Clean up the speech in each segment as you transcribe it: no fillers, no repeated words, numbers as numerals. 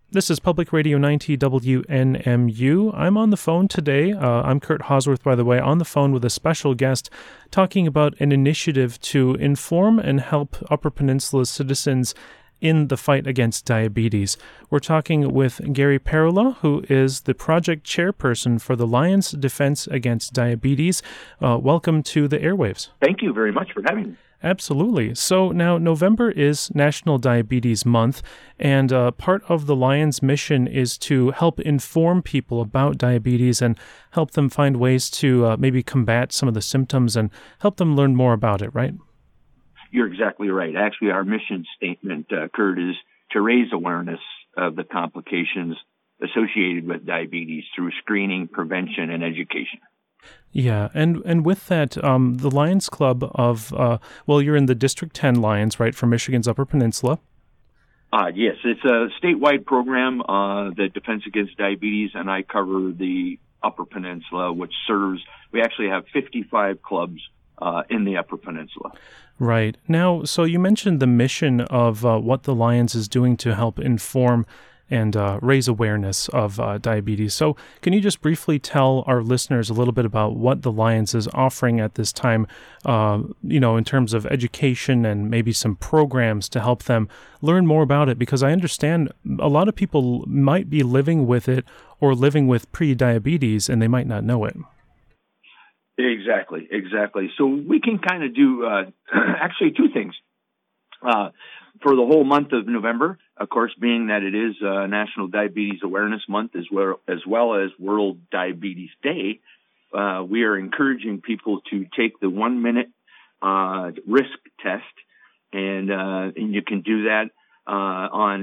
This is Public Radio 90 WNMU. I'm on the phone today. I'm Kurt Hosworth, by the way, on the phone with a special guest talking about an initiative to inform and help Upper Peninsula citizens in the fight against diabetes. We're talking with Gary Perula, who is the project chairperson for the Lions Defense Against Diabetes. Welcome to the airwaves. Thank you very much for having me. Absolutely. So now November is National Diabetes Month, and part of the Lions' mission is to help inform people about diabetes and help them find ways to maybe combat some of the symptoms and help them learn more about it, right? You're exactly right. Actually, our mission statement, Kurt, is to raise awareness of the complications associated with diabetes through screening, prevention, and education. Yeah, and with that, the Lions Club of, you're in the District 10 Lions, right, for Michigan's Upper Peninsula? Yes, it's a statewide program, the Defense Against Diabetes, and I cover the Upper Peninsula, which we actually have 55 clubs in the Upper Peninsula. Right. Now, so you mentioned the mission of what the Lions is doing to help inform and raise awareness of diabetes. So can you just briefly tell our listeners a little bit about what the Lions is offering at this time, in terms of education and maybe some programs to help them learn more about it? Because I understand a lot of people might be living with it or living with pre-diabetes and they might not know it. Exactly. So we can kind of do actually two things. For the whole month of November, of course, being that it is National Diabetes Awareness Month as well as World Diabetes Day, we are encouraging people to take the 1-minute risk test, and you can do that on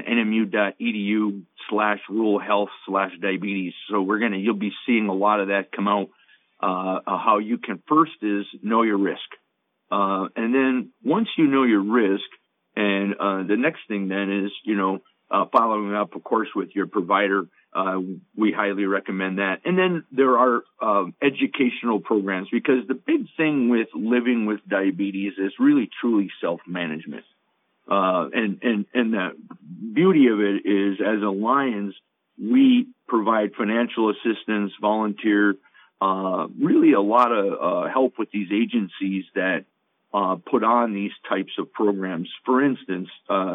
nmu.edu/ruralhealth/diabetes. So you'll be seeing a lot of that come out. How you can first is know your risk, and then once you know your risk. And the next thing then is, following up, of course, with your provider. We highly recommend that. And then there are educational programs, because the big thing with living with diabetes is really truly self-management. And the beauty of it is, as a Lions, we provide financial assistance, volunteer, really a lot of help with these agencies that put on these types of programs. For instance,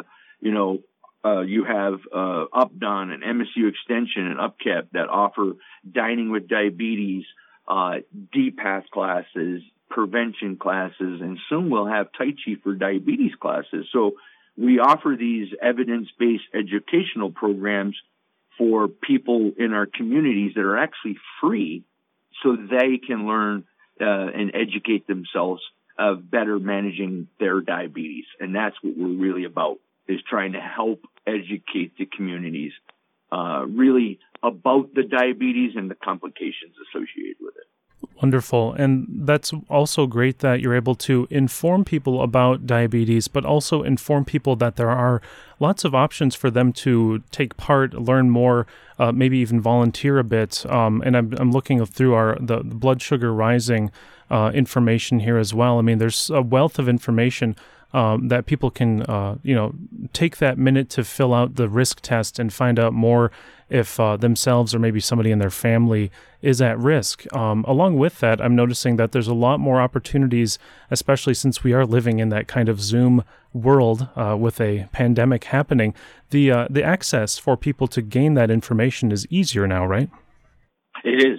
you have UpDon and MSU Extension and UpCap that offer dining with diabetes, DPath classes, prevention classes, and soon we'll have Tai Chi for diabetes classes. So we offer these evidence-based educational programs for people in our communities that are actually free, so they can learn and educate themselves of better managing their diabetes. And that's what we're really about, is trying to help educate the communities really about the diabetes and the complications associated with it. Wonderful. And that's also great that you're able to inform people about diabetes, but also inform people that there are lots of options for them to take part, learn more, maybe even volunteer a bit. And I'm looking through the blood sugar rising information here as well. I mean, there's a wealth of information that people can, take that minute to fill out the risk test and find out more if themselves or maybe somebody in their family is at risk. Along with that, I'm noticing that there's a lot more opportunities, especially since we are living in that kind of Zoom world with a pandemic happening. The access for people to gain that information is easier now, right? It is.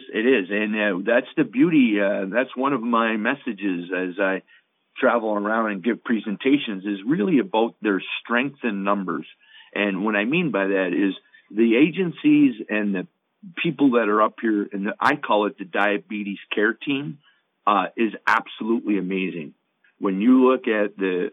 And that's the beauty. That's one of my messages as I travel around and give presentations, is really about their strength in numbers. And what I mean by that is the agencies and the people that are up here, and I call it the diabetes care team, is absolutely amazing. When you look at the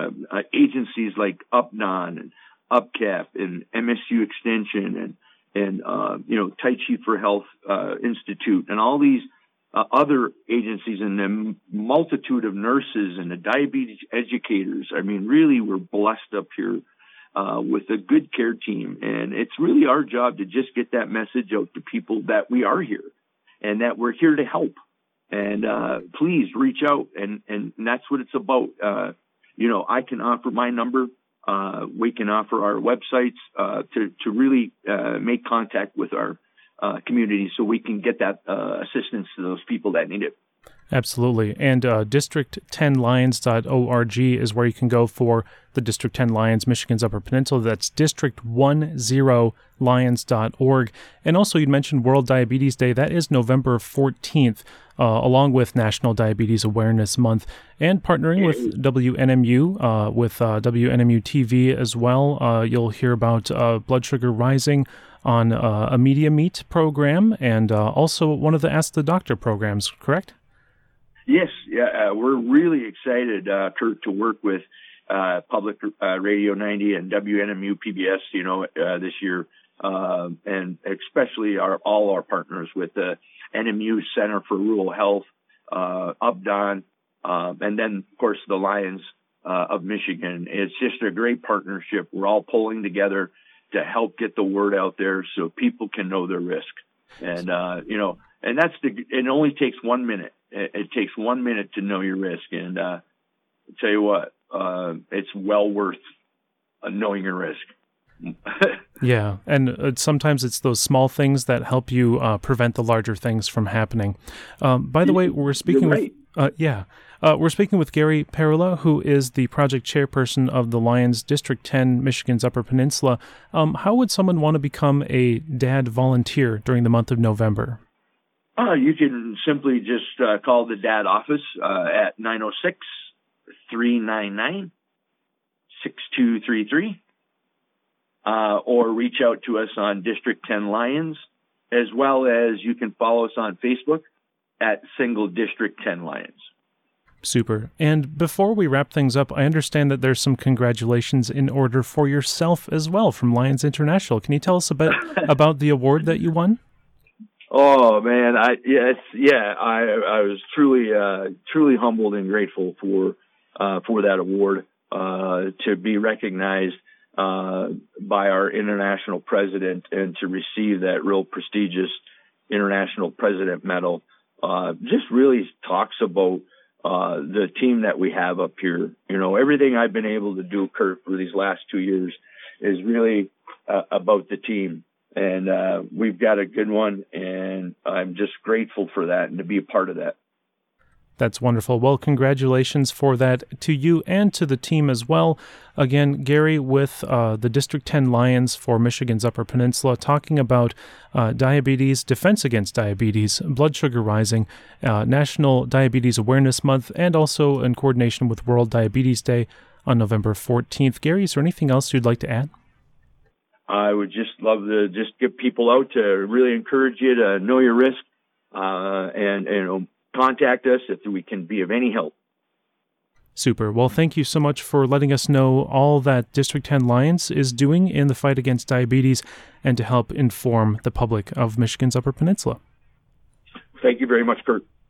agencies like UpDon and UpCap and MSU Extension and Tai Chi for Health Institute and all these other agencies, and the multitude of nurses and the diabetes educators. I mean, really, we're blessed up here with a good care team. And it's really our job to just get that message out to people that we are here and that we're here to help. And please reach out. And that's what it's about. I can offer my number, we can offer our websites to really make contact with our community so we can get that assistance to those people that need it. Absolutely. And district10lions.org is where you can go for the District 10 Lions, Michigan's Upper Peninsula. That's district10lions.org. And also, you mentioned World Diabetes Day. That is November 14th, along with National Diabetes Awareness Month. And partnering with WNMU, with WNMU TV as well. You'll hear about blood sugar rising on a Media Meet program and also one of the Ask the Doctor programs, correct? Yes, we're really excited, Kurt, to work with Public Radio 90 and WNMU PBS, this year, and especially all our partners with the NMU Center for Rural Health, UPDON, and then, of course, the Lions of Michigan. It's just a great partnership. We're all pulling together to help get the word out there so people can know their risk. And, and it only takes 1 minute. It takes 1 minute to know your risk. And I'll tell you what, it's well worth knowing your risk. Yeah, and sometimes it's those small things that help you prevent the larger things from happening. By the way, we're speaking with we're speaking with Gary Perula, who is the project chairperson of the Lions District 10, Michigan's Upper Peninsula. How would someone want to become a DAD volunteer during the month of November? You can simply just call the DAD office at 906-399-6233, or reach out to us on District 10 Lions, as well as you can follow us on Facebook at Single District 10 Lions. Super. And before we wrap things up, I understand that there's some congratulations in order for yourself as well from Lions International. Can you tell us a bit about the award that you won? Oh man, I was truly humbled and grateful for that award, to be recognized by our international president and to receive that real prestigious international president medal. Just really talks about the team that we have up here. Everything I've been able to do, Kurt, for these last 2 years is really about the team. And we've got a good one, and I'm just grateful for that and to be a part of that. That's wonderful. Well, congratulations for that to you and to the team as well. Again, Gary with the District 10 Lions for Michigan's Upper Peninsula, talking about diabetes, defense against diabetes, blood sugar rising, National Diabetes Awareness Month, and also in coordination with World Diabetes Day on November 14th. Gary, is there anything else you'd like to add? I would just love to just get people out to really encourage you to know your risk, and contact us if we can be of any help. Super. Well, thank you so much for letting us know all that District 10 Lions is doing in the fight against diabetes and to help inform the public of Michigan's Upper Peninsula. Thank you very much, Kurt.